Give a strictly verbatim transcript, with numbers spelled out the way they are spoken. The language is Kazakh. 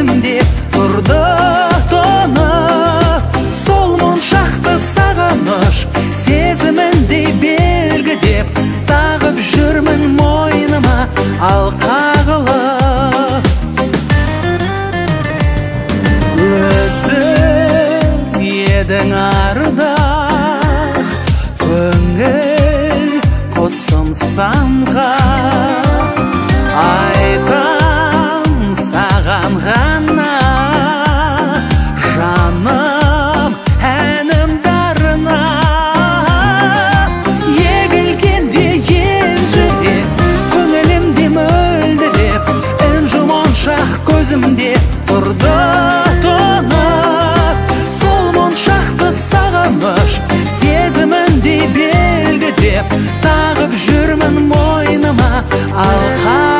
көзімде тұрды тоңып, сол моншақты сағыныш сезіміндей белгідеп тағып жүрмін мойныма алқа қылып. Өзің едің ардақ, көңіл қосым санға, айтам саған ғана жаным әнім дарына. Егілгенде елжіреп, көңілімде мөлдіреп, інжу моншақ көзімде тұрды тоңып, сол моншақты сағыныш сезіміндей белгідеп тағып жүрмін мойныма алқа